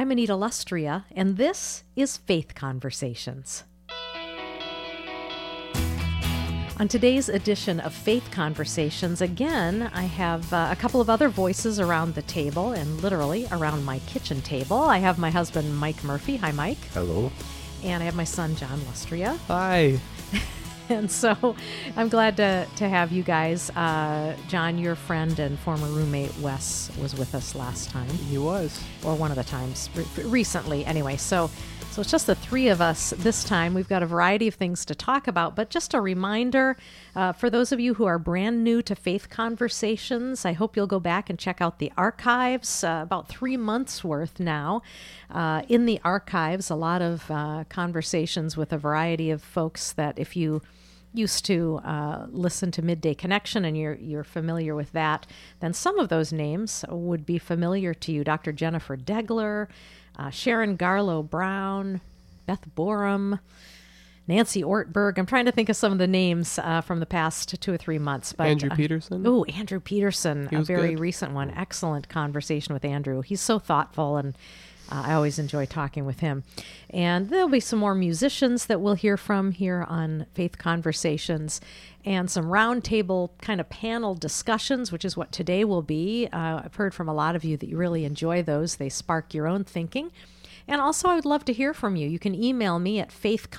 I'm Anita Lustria, and this is Faith Conversations. On today's edition of Faith Conversations, again, I have a couple of other voices around the table, and literally around my kitchen table. I have my husband, Mike Murphy. Hi, Mike. Hello. And I have my son, John Lustria. Hi. And so I'm glad to have you guys. John, your friend and former roommate Wes was with us last time. He was. Or one of the times recently. Anyway, so it's just the three of us this time. We've got a variety of things to talk about, but just a reminder for those of you who are brand new to Faith Conversations, I hope you'll go back and check out the archives, about 3 months worth now. In the archives, a lot of conversations with a variety of folks that if you used to listen to Midday Connection and you're familiar with that, then some of those names would be familiar to you. Dr. Jennifer Degler, Sharon Garlow Brown, Beth Borum, Nancy Ortberg. I'm trying to think of some of the names from the past 2 or 3 months. But, Andrew Peterson. Oh, Andrew Peterson, a very good. recent one. Excellent conversation with Andrew. He's so thoughtful, and I always enjoy talking with him. And there'll be some more musicians that we'll hear from here on Faith Conversations, and some roundtable kind of panel discussions, which is what today will be. I've heard from a lot of you that you really enjoy those. They spark your own thinking. And also, I would love to hear from you. You can email me at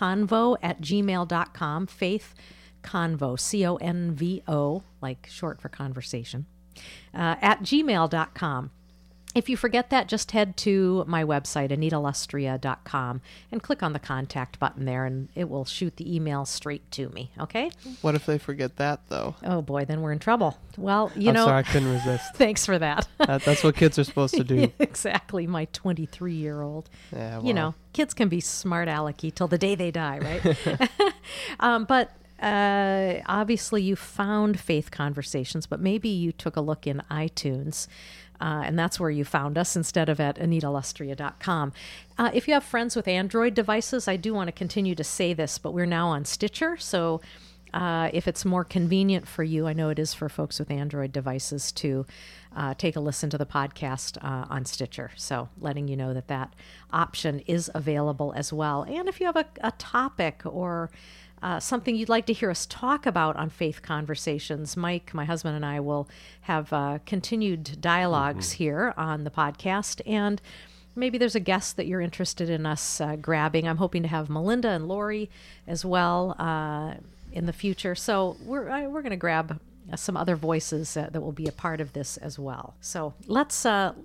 faithconvo@gmail.com, faithconvo, C-O-N-V-O, like short for conversation, at gmail.com. If you forget that, just head to my website, anitalustria.com, and click on the contact button there, and it will shoot the email straight to me, okay? What if they forget that, though? Oh, boy, then we're in trouble. Well, I'm sorry, I couldn't resist. Thanks for that. That's what kids are supposed to do. Exactly, my 23-year-old. Yeah, well. You know, kids can be smart alecky till the day they die, right? But obviously you found Faith Conversations, but maybe you took a look in iTunes, and that's where you found us instead of at anitalustria.com. If you have friends with Android devices, I do want to continue to say this, but we're now on Stitcher, so if it's more convenient for you, I know it is for folks with Android devices to take a listen to the podcast on Stitcher. So letting you know that option is available as well. And if you have a topic or something you'd like to hear us talk about on Faith Conversations, Mike, my husband, and I will have continued dialogues here on the podcast. And maybe there's a guest that you're interested in us grabbing. I'm hoping to have Melinda and Lori as well in the future. So we're going to grab some other voices that will be a part of this as well. So let's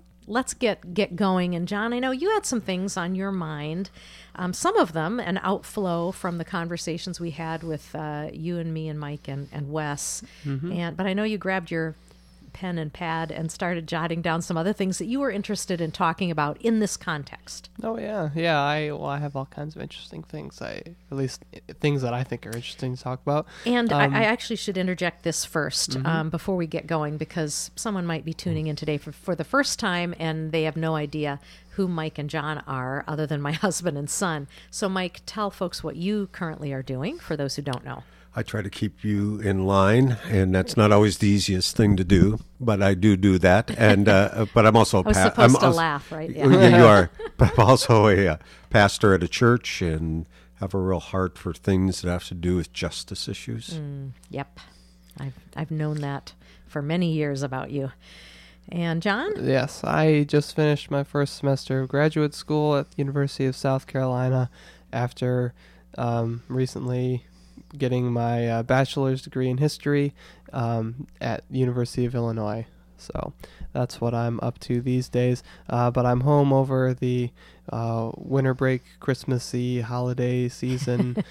get going. And John, I know you had some things on your mind. Some of them an outflow from the conversations we had with you and me and Mike and Wes. Mm-hmm. But I know you grabbed your pen and pad and started jotting down some other things that you were interested in talking about in this context. Oh, yeah. I have all kinds of interesting things. At least things that I think are interesting to talk about. And I actually should interject this first before we get going, because someone might be tuning in today for the first time and they have no idea who Mike and John are other than my husband and son. So Mike, tell folks what you currently are doing for those who don't know. I try to keep you in line, and that's not always the easiest thing to do, but I do that. And but I'm also I was supposed to laugh, right? Yeah. You are. But I'm also a pastor at a church and have a real heart for things that have to do with justice issues. Yep. I've known that for many years about you. And John? Yes, I just finished my first semester of graduate school at the University of South Carolina after recently getting my bachelor's degree in history at the University of Illinois. So that's what I'm up to these days. But I'm home over the winter break, Christmassy holiday season.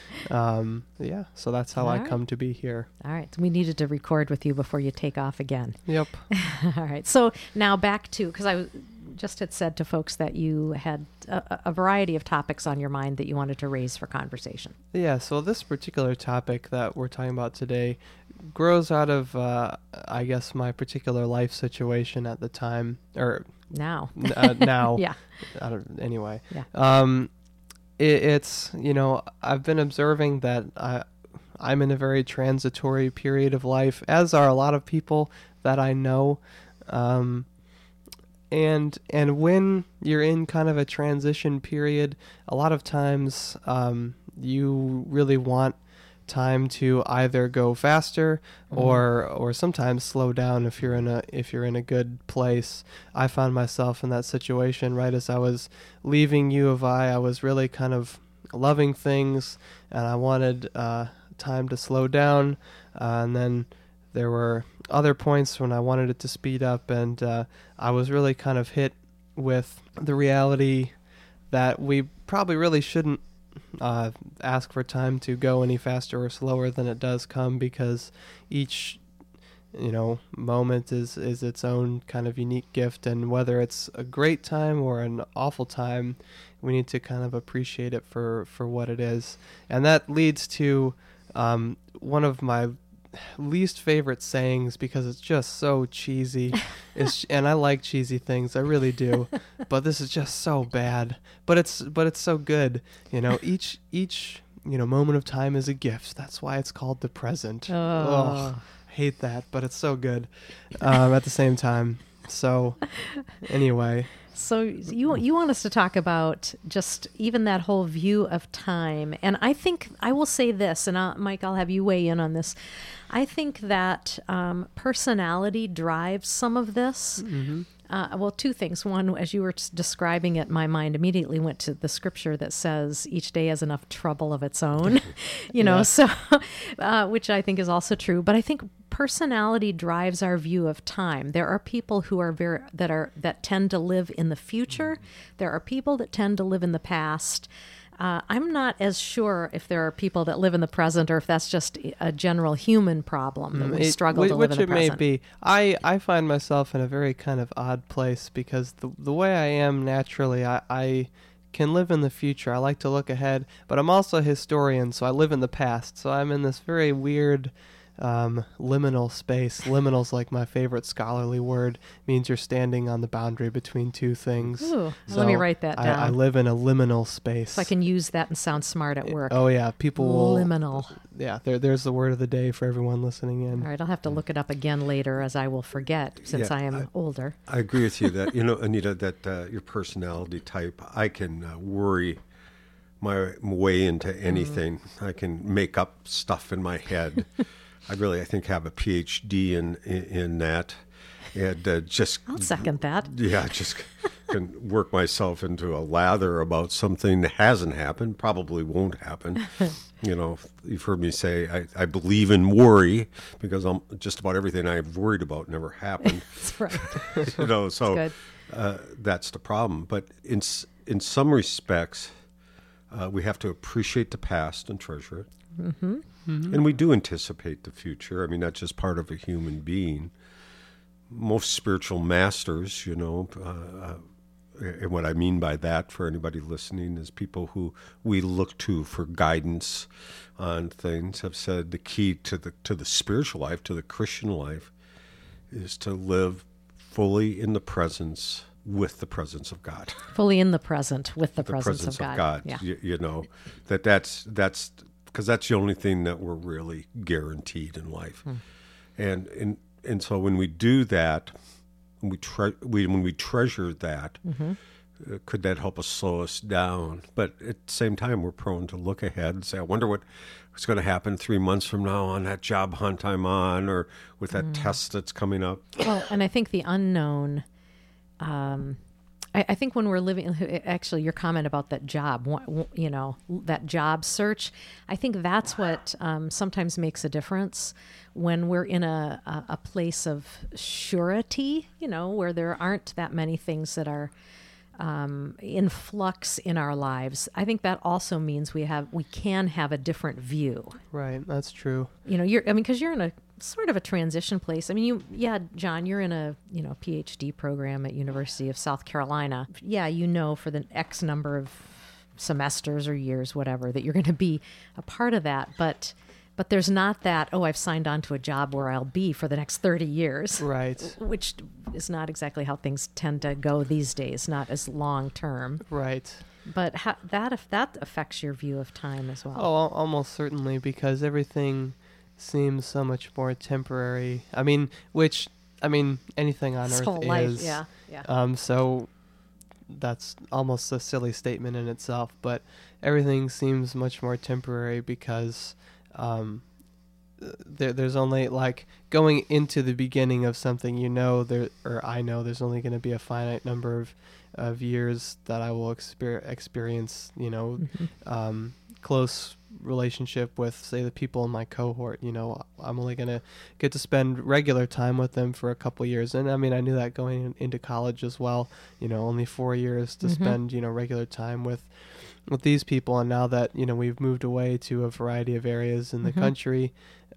So that's how I come to be here. All right. So we needed to record with you before you take off again. Yep. All right. So now back to, because I just had said to folks that you had a variety of topics on your mind that you wanted to raise for conversation. Yeah, so this particular topic that we're talking about today grows out of, I guess, my particular life situation at the time, or now. Now. Yeah. Anyway. Yeah. It's, I've been observing that I'm in a very transitory period of life, as are a lot of people that I know. And when you're in kind of a transition period, a lot of times you really want time to either go faster or sometimes slow down if you're in a good place. I found myself in that situation right as I was leaving U of I was really kind of loving things, and I wanted time to slow down, and then there were other points when I wanted it to speed up, and I was really kind of hit with the reality that we probably really shouldn't ask for time to go any faster or slower than it does come, because each moment is its own kind of unique gift, and whether it's a great time or an awful time, we need to kind of appreciate it for what it is. And that leads to one of my least favorite sayings, because it's just so cheesy. And I like cheesy things, I really do, but this is just so bad. But it's so good. Each moment of time is a gift. That's why it's called the present. Oh, hate that, but it's so good at the same time. So anyway. So you want us to talk about just even that whole view of time. And I think I will say this, and Mike, I'll have you weigh in on this. I think that personality drives some of this. Mm-hmm. Well, two things. One, as you were describing it, my mind immediately went to the scripture that says each day has enough trouble of its own, so which I think is also true. But I think personality drives our view of time. There are people who are that tend to live in the future. There are people that tend to live in the past. I'm not as sure if there are people that live in the present, or if that's just a general human problem that we struggle to live in the present. Which it may be. I find myself in a very kind of odd place, because the way I am naturally, I can live in the future. I like to look ahead, but I'm also a historian, so I live in the past. So I'm in this very weird liminal space. Liminal's like my favorite scholarly word. It means you're standing on the boundary between two things. Ooh, so let me write that down. I live in a liminal space. So I can use that and sound smart at work. Oh yeah, people will. Liminal. Yeah, there's the word of the day for everyone listening in. All right, I'll have to look it up again later, as I will forget since I am older. I agree with you that, Anita, that your personality type, I can worry my way into anything. I can make up stuff in my head. I think have a PhD in that, and just I'll second that. Yeah, just can work myself into a lather about something that hasn't happened, probably won't happen. You've heard me say I believe in worry, because just about everything I've worried about never happened. That's right. So that's the problem. But in some respects, we have to appreciate the past and treasure it. Mm-hmm. Mm-hmm. And we do anticipate the future. I mean, that's just part of a human being. Most spiritual masters, and what I mean by that for anybody listening is people who we look to for guidance on things, have said the key to the spiritual life, to the Christian life, is to live fully in the presence with the presence of God. Fully in the present with the presence of God. Yeah. That's because that's the only thing that we're really guaranteed in life. And so when we do that, when we treasure that, could that help us slow us down? But at the same time, we're prone to look ahead and say, I wonder what's going to happen 3 months from now on that job hunt I'm on, or with that test that's coming up. Well, and I think the unknown, I think when we're living, actually your comment about that job, that job search, I think that's what sometimes makes a difference when we're in a place of surety, where there aren't that many things that are in flux in our lives. I think that also means we can have a different view. Right, that's true. Because you're in a sort of a transition place. I mean, John, you're in a PhD program at University of South Carolina. Yeah, for the X number of semesters or years, whatever, that you're going to be a part of that. But there's not that, I've signed on to a job where I'll be for the next 30 years. Right. Which is not exactly how things tend to go these days, not as long term. Right. But that affects your view of time as well. Oh, almost certainly, because everything seems so much more temporary. I mean, which I mean, anything on This earth whole is. life, yeah. So that's almost a silly statement in itself, but everything seems much more temporary because there's only, like, going into the beginning of something, I know there's only going to be a finite number of years that I will experience, close relationship with, say, the people in my cohort. I'm only going to get to spend regular time with them for a couple years. And I mean, I knew that going into college as well, only 4 years to spend, regular time with these people. And now that, we've moved away to a variety of areas in the country,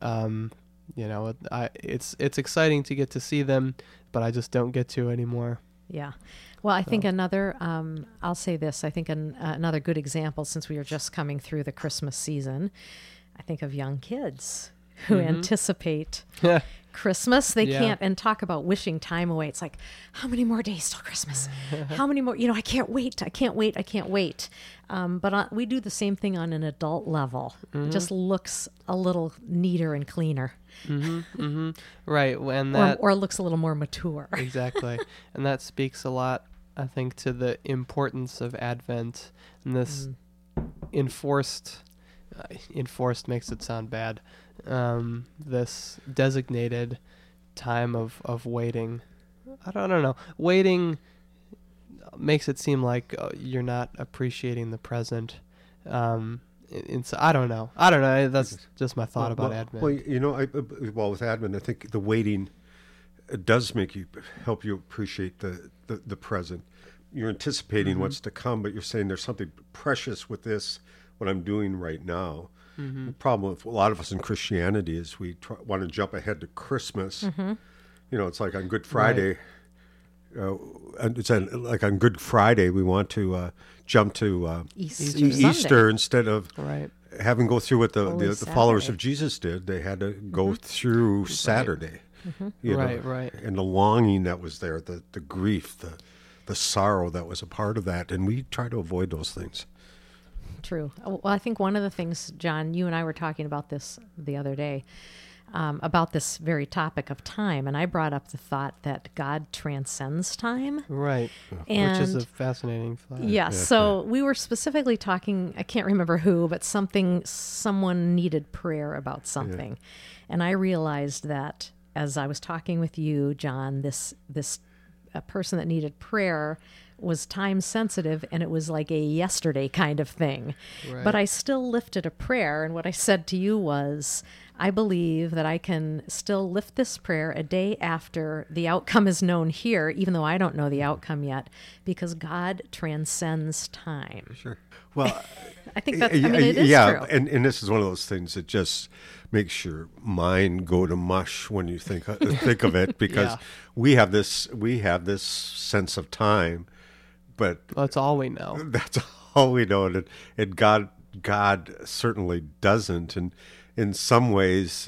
it's exciting to get to see them, but I just don't get to anymore. Yeah. Well, I think another, I'll say this, I think another good example, since we are just coming through the Christmas season, I think of young kids who anticipate Christmas. They can't, and talk about wishing time away. It's like, how many more days till Christmas? How many more, I can't wait. But we do the same thing on an adult level. It just looks a little neater and cleaner. Right. And that, or looks a little more mature. Exactly. And that speaks a lot, I think, to the importance of Advent and this enforced makes it sound bad. This designated time of waiting. I don't know. Waiting makes it seem like you're not appreciating the present. So I don't know. That's just my thought about Advent. Well, with Advent, I think the waiting does help you appreciate the present. You're anticipating what's to come, but you're saying there's something precious with this, what I'm doing right now. The problem with a lot of us in Christianity is we want to jump ahead to Christmas. It's like on Good Friday. Right. Like on Good Friday, we want to jump to Easter instead of having go through what the followers of Jesus did. They had to go through Saturday. Right. And the longing that was there, the grief, the sorrow that was a part of that. And we try to avoid those things. True. Well, I think one of the things, John, you and I were talking about this the other day, about this very topic of time, and I brought up the thought that God transcends time. Right. Which is a fascinating thought. Yeah, so we were specifically talking, I can't remember who, but someone needed prayer about something. Yeah. And I realized that as I was talking with you, John, this person that needed prayer was time sensitive, and it was like a yesterday kind of thing. Right. But I still lifted a prayer, and what I said to you was, I believe that I can still lift this prayer a day after the outcome is known here, even though I don't know the outcome yet, because God transcends time. Sure. Well, I think that's, it is true. Yeah, and this is one of those things that just makes your mind go to mush when you think of it, because we have this sense of time, but that's all we know. That's all we know, and God certainly doesn't. And in some ways,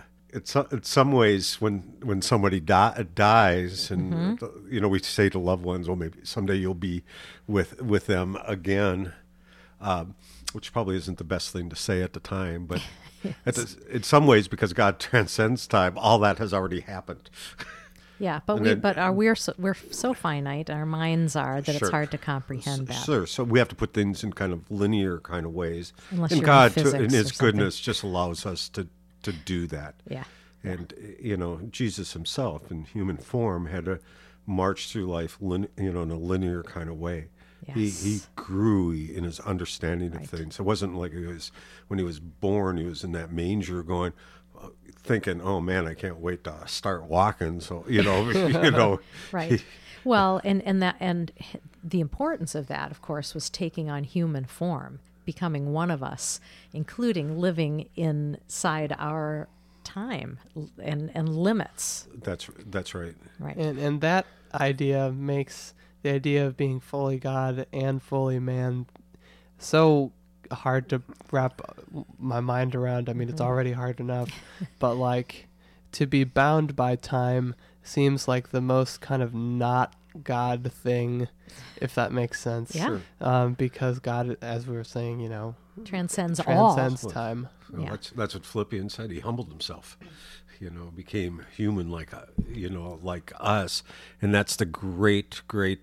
when somebody dies, and we say to loved ones, "Well, maybe someday you'll be with them again," which probably isn't the best thing to say at the time, but in some ways, because God transcends time, all that has already happened. Yeah, but we're so finite. Our minds are that it's hard to comprehend that. Sure. So we have to put things in kind of linear kind of ways. Unless and you're God, in in His goodness, something. just allows us to do that. Yeah. And Jesus Himself, in human form, had to march through life, in a linear kind of way. Yes. He grew in his understanding of things. It wasn't like when he was born, he was in that manger going, thinking, "Oh man, I can't wait to start walking." So right. Well, and the importance of that, of course, was taking on human form, becoming one of us, including living inside our time and limits. That's right. Right. And that idea makes the idea of being fully God and fully man so hard to wrap my mind around. I mean, it's already hard enough, but to be bound by time seems like the most kind of not God thing, if that makes sense. Yeah. Sure. Because God, as we were saying, Transcends all. transcends time. Well, Yeah. that's what Philippians said. He humbled himself, became human like us, and that's the great.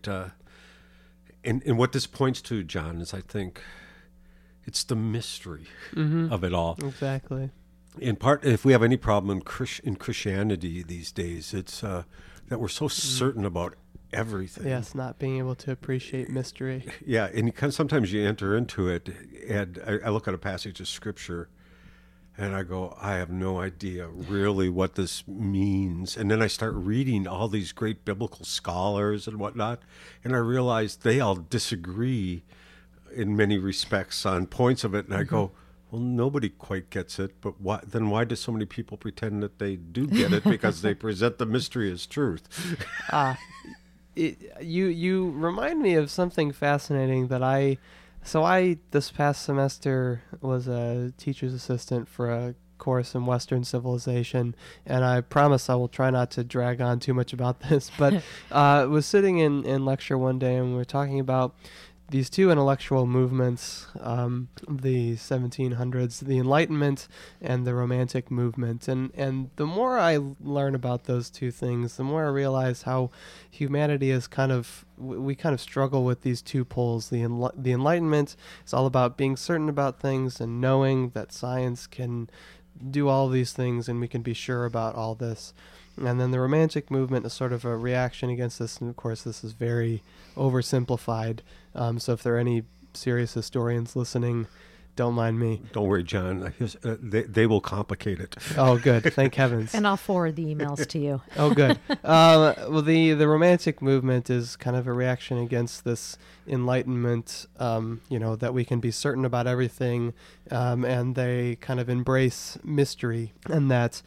And what this points to, John, is I think it's the mystery of it all. Exactly. In part, if we have any problem in Christianity these days, it's that we're so certain about everything. Yes, not being able to appreciate mystery. Yeah, and sometimes you enter into it, and I look at a passage of Scripture, and I go, I have no idea really what this means. And then I start reading all these great biblical scholars and whatnot, and I realize they all disagree in many respects on points of it, and I go, well, nobody quite gets it, but why do so many people pretend that they do get it? Because they present the mystery as truth. You remind me of something fascinating that I this past semester was a teacher's assistant for a course in Western civilization, and I promise I will try not to drag on too much about this, but was sitting in lecture one day, and we were talking about these two intellectual movements, the 1700s, the Enlightenment and the Romantic movement. And the more I learn about those two things, the more I realize how humanity is we kind of struggle with these two poles. The Enlightenment is all about being certain about things and knowing that science can do all these things and we can be sure about all this. And then the Romantic movement is sort of a reaction against this. And of course, this is very oversimplified. So if there are any serious historians listening, don't mind me. Don't worry, John. They will complicate it. Oh, good. Thank heavens. And I'll forward the emails to you. Oh, good. Well, the Romantic movement is kind of a reaction against this Enlightenment, that we can be certain about everything. And they kind of embrace mystery, and that,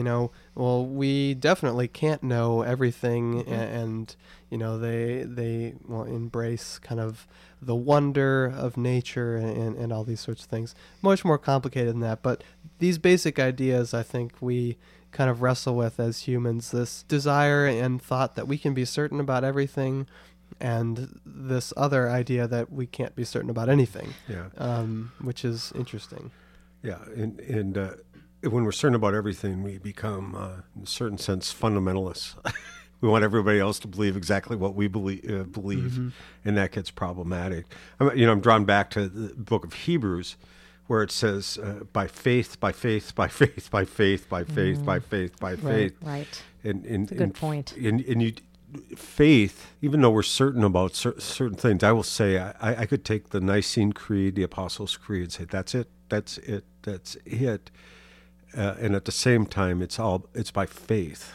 we definitely can't know everything. And they will embrace kind of the wonder of nature and all these sorts of things. Much more complicated than that, but these basic ideas I think we kind of wrestle with as humans, this desire and thought that we can be certain about everything, and this other idea that we can't be certain about anything, which is interesting. Yeah, and when we're certain about everything, we become, in a certain sense, fundamentalists. We want everybody else to believe exactly what we believe, and that gets problematic. I'm drawn back to the book of Hebrews, where it says, by faith, by faith, by faith, by faith, by faith, by faith, by faith. Right. That's a good point. And faith, even though we're certain about certain things, I will say, I could take the Nicene Creed, the Apostles' Creed, and say, that's it, that's it, that's it. And at the same time, it's by faith.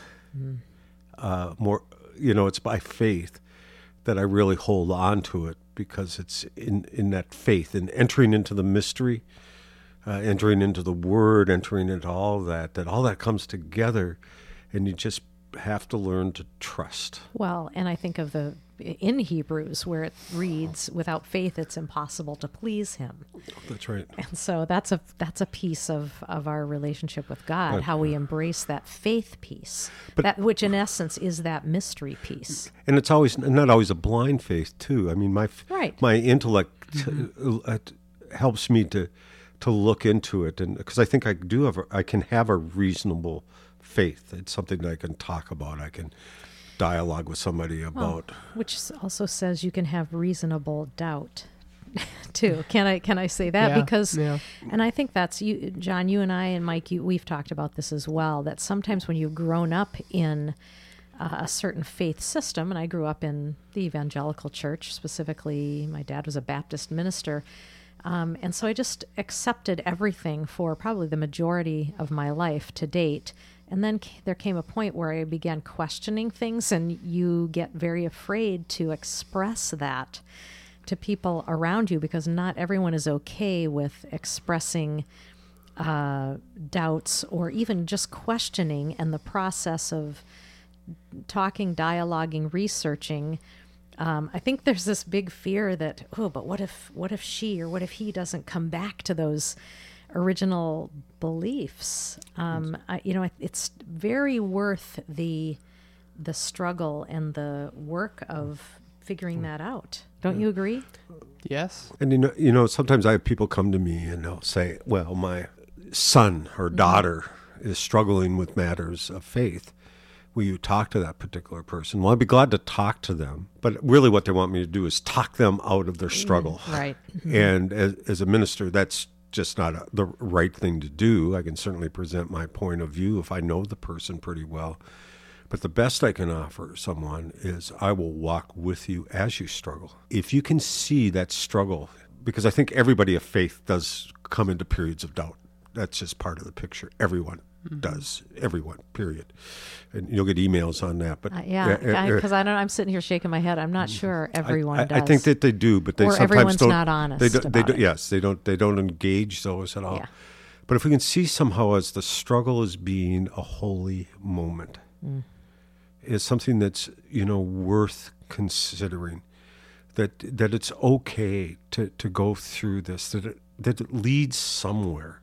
It's by faith that I really hold on to it, because it's in that faith and entering into the mystery, entering into the Word, entering into all that all that comes together, and you just have to learn to trust. Well, and I think of in Hebrews where it reads, without faith it's impossible to please him. That's right. And so that's a piece of our relationship with God, how we embrace that faith piece, that which in essence is that mystery piece. And it's not always a blind faith too. I mean, my intellect helps me to look into it, and because I think I can have a reasonable faith. It's something that I can talk about. I can dialogue with somebody about. Which also says you can have reasonable doubt too. Can I say that? Yeah, because, yeah. And I think that's you, John, you and I and Mike, we've talked about this as well, that sometimes when you've grown up in a certain faith system, and I grew up in the evangelical church, specifically my dad was a Baptist minister, and so I just accepted everything for probably the majority of my life to date. And then there came a point where I began questioning things, and you get very afraid to express that to people around you, because not everyone is okay with expressing doubts or even just questioning. And the process of talking, dialoguing, researching, I think there's this big fear that, but what if she or what if he doesn't come back to those original beliefs? It's very worth the the struggle and the work of figuring that out. Don't you agree? Yes. And sometimes I have people come to me and they'll say, well, my son or daughter is struggling with matters of faith. Will you talk to that particular person? Well, I'd be glad to talk to them. But really what they want me to do is talk them out of their struggle. Right. And as a minister, that's just not the right thing to do. I can certainly present my point of view if I know the person pretty well. But the best I can offer someone is I will walk with you as you struggle. If you can see that struggle, because I think everybody of faith does come into periods of doubt. That's just part of the picture. Everyone does. Everyone, period. And you'll get emails on that. But because I'm sitting here shaking my head. I'm not sure everyone does. I think that they do, but they or sometimes everyone's don't. Not honest. They don't. Yes, they don't engage those at all. Yeah. But if we can see somehow as the struggle as being a holy moment, is something that's worth considering. That it's okay to go through this. That it leads somewhere.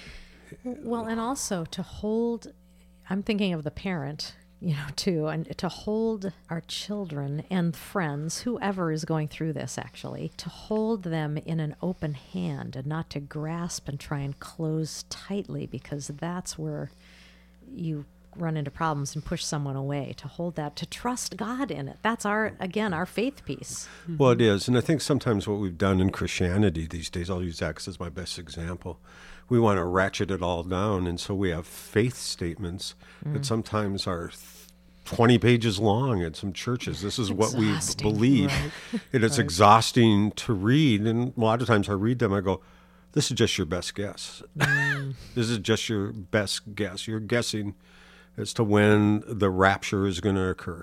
Well, and also to hold, I'm thinking of the parent, too, and to hold our children and friends, whoever is going through this actually, to hold them in an open hand and not to grasp and try and close tightly, because that's where you run into problems and push someone away. To hold that, to trust God in it. That's our faith piece. Well, it is. And I think sometimes what we've done in Christianity these days, I'll use that as my best example, we want to ratchet it all down. And so we have faith statements that sometimes are 20 pages long in some churches. This is what we believe. Right. And it's exhausting to read. And a lot of times I read them, I go, this is just your best guess. This is just your best guess. You're guessing as to when the rapture is going to occur.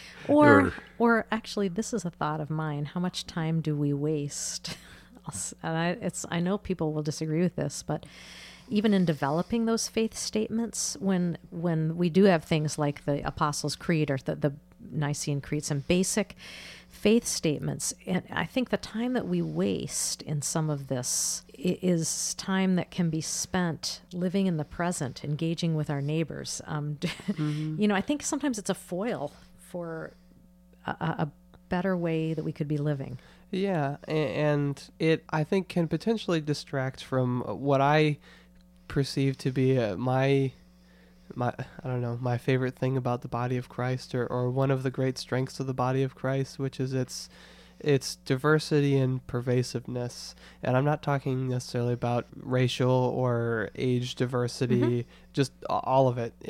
Or actually, this is a thought of mine. How much time do we waste? And I know people will disagree with this, but even in developing those faith statements, when we do have things like the Apostles' Creed or the Nicene Creed, some basic faith statements, and I think the time that we waste in some of this is time that can be spent living in the present, engaging with our neighbors. I think sometimes it's a foil for a better way that we could be living. Yeah, and it, I think, can potentially distract from what I perceive to be my favorite thing about the body of Christ, or one of the great strengths of the body of Christ, which is its diversity and pervasiveness. And I'm not talking necessarily about racial or age diversity, just all of it.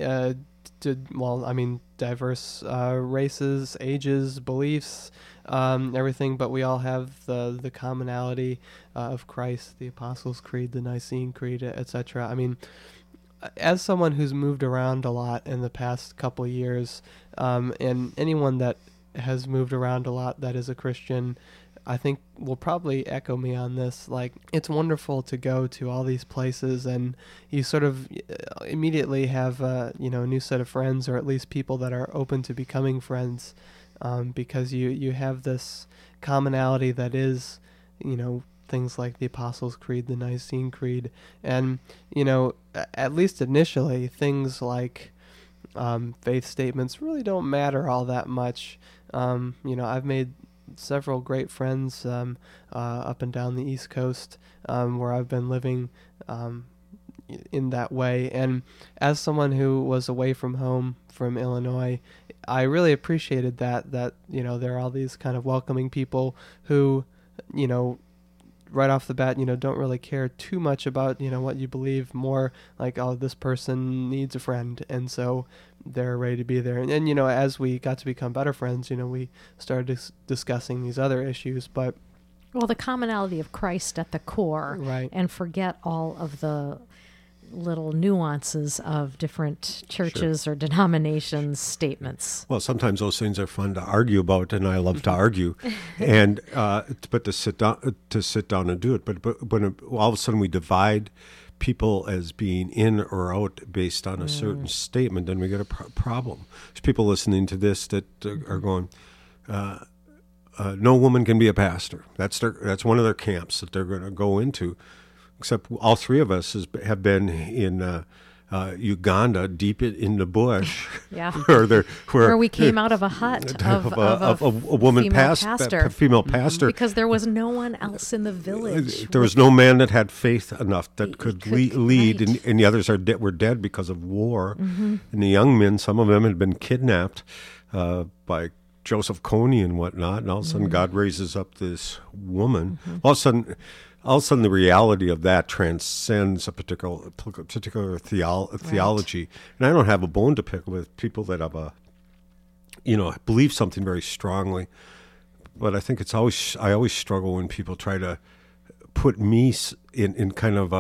Diverse races, ages, beliefs, everything, but we all have the commonality of Christ, the Apostles' Creed, the Nicene Creed, etc. I mean, as someone who's moved around a lot in the past couple years, and anyone that has moved around a lot that is a Christian, I think will probably echo me on this. Like, it's wonderful to go to all these places and you sort of immediately have a new set of friends, or at least people that are open to becoming friends, because you have this commonality that is, things like the Apostles' Creed, the Nicene Creed, and, at least initially, things like faith statements really don't matter all that much. I've made several great friends up and down the East Coast where I've been living in that way. And as someone who was away from home from Illinois, I really appreciated that there are all these kind of welcoming people who, right off the bat, don't really care too much about, what you believe, more like, oh, this person needs a friend. And so they're ready to be there. And as we got to become better friends, we started discussing these other issues. But the commonality of Christ at the core, right, and forget all of the little nuances of different churches or denominations' statements. Well, sometimes those things are fun to argue about, and I love to argue, and but to sit down and do it. But when all of a sudden we divide people as being in or out based on a certain statement, then we get a problem. There's people listening to this that are going, no woman can be a pastor. That's one of their camps that they're going to go into. Except all three of us have been in Uganda, deep in the bush, Yeah. where we came out of a hut of a woman female pastor, because there was no one else in the village. There was no man that had faith enough that could lead, right. and the others were dead because of war. Mm-hmm. And the young men, some of them had been kidnapped by Joseph Kony and whatnot, and all of a sudden God raises up this woman. All of a sudden the reality of that transcends a particular theology. And I don't have a bone to pick with people that have believe something very strongly. But I think I always struggle when people try to put me in kind of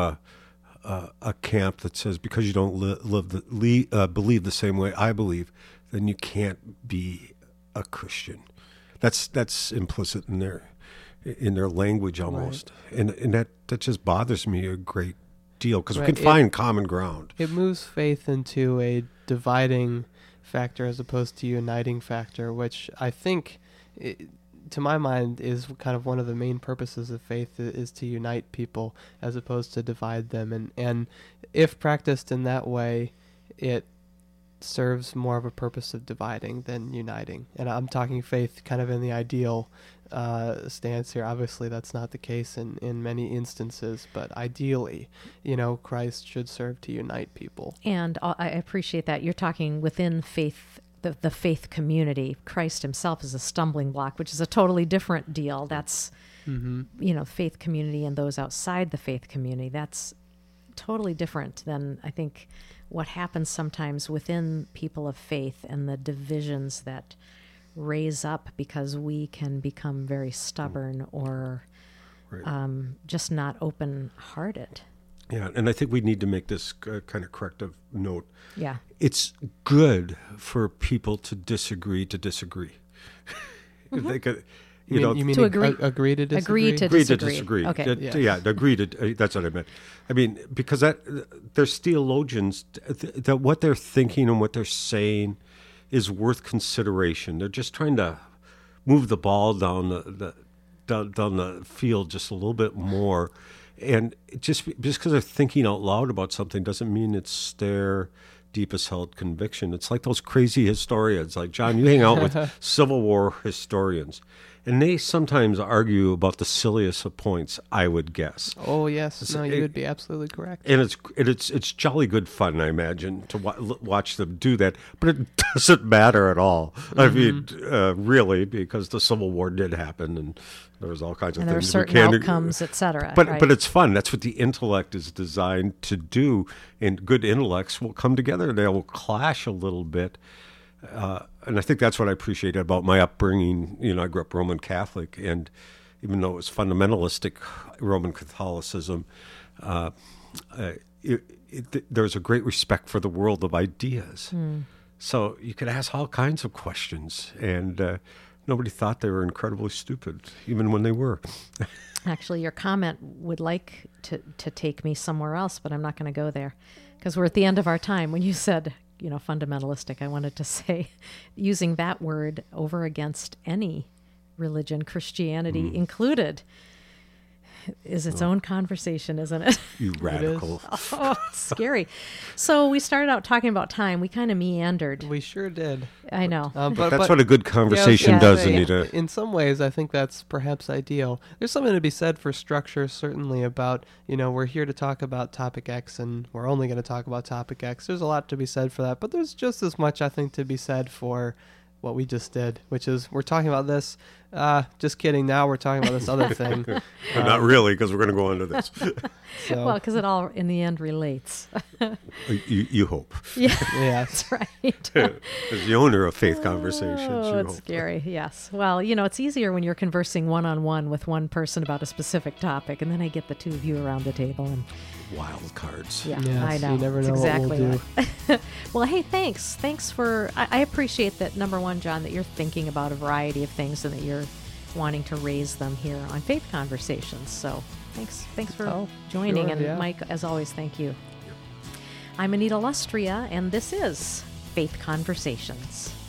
a camp that says, because you don't believe the same way I believe, then you can't be a Christian. That's implicit in their language almost, right. and that just bothers me a great deal, because we can find common ground. It moves faith into a dividing factor as opposed to uniting factor, which I think, to my mind, is kind of one of the main purposes of faith, is to unite people as opposed to divide them. And if practiced in that way, it serves more of a purpose of dividing than uniting. And I'm talking faith kind of in the ideal stance here. Obviously, that's not the case in many instances, but ideally, Christ should serve to unite people. And I appreciate that. You're talking within faith, the faith community. Christ himself is a stumbling block, which is a totally different deal. That's, faith community and those outside the faith community. That's totally different than, I think, what happens sometimes within people of faith and the divisions that raise up because we can become very stubborn or just not open-hearted. Yeah, and I think we need to make this kind of corrective note. Yeah. It's good for people to disagree. They could, you mean to agree to disagree? Agree to disagree. Okay. Yeah. Agree to. That's what I meant. I mean, because there's theologians that what they're thinking and what they're saying is worth consideration. They're just trying to move the ball down the field just a little bit more, and just because they're thinking out loud about something doesn't mean it's their deepest held conviction. It's like those crazy historians, like John. You hang out with Civil War historians, and they sometimes argue about the silliest of points, I would guess. Oh yes, you would be absolutely correct. And it's jolly good fun, I imagine, to watch them do that. But it doesn't matter at all. I mean, really, because the Civil War did happen, and there was all kinds of and things. There are certain outcomes, etc. But it's fun. That's what the intellect is designed to do. And good intellects will come together. They will clash a little bit. And I think that's what I appreciate about my upbringing. I grew up Roman Catholic, and even though it was fundamentalistic Roman Catholicism, there was a great respect for the world of ideas. So you could ask all kinds of questions, and nobody thought they were incredibly stupid, even when they were. Actually, your comment would like to take me somewhere else, but I'm not going to go there, because we're at the end of our time. When you said fundamentalistic, I wanted to say, using that word over against any religion, Christianity included, is its own conversation, isn't it? You radical. Oh, it's scary. So we started out talking about time. We kind of meandered. We sure did. I know. But that's what a good conversation does, Anita. In some ways, I think that's perhaps ideal. There's something to be said for structure, certainly, about, we're here to talk about topic X, and we're only going to talk about topic X. There's a lot to be said for that. But there's just as much, I think, to be said for what we just did, which is we're talking about this. Just kidding. Now we're talking about this other thing. Not really, because we're going to go into this. Well, because it all in the end relates. You hope. Yeah, yes. That's right. As the owner of Faith Conversations, oh, it's hope. Scary. Yes. Well, it's easier when you're conversing one-on-one with one person about a specific topic, and then I get the two of you around the table and wild cards. Yeah, yes, I know. You never know exactly what we'll do. Well, hey, thanks. Thanks for. I appreciate that. Number one, John, that you're thinking about a variety of things and that you're wanting to raise them here on Faith Conversations. So thanks for joining. Sure, and Mike, as always, thank you. I'm Anita Lustria, and this is Faith Conversations.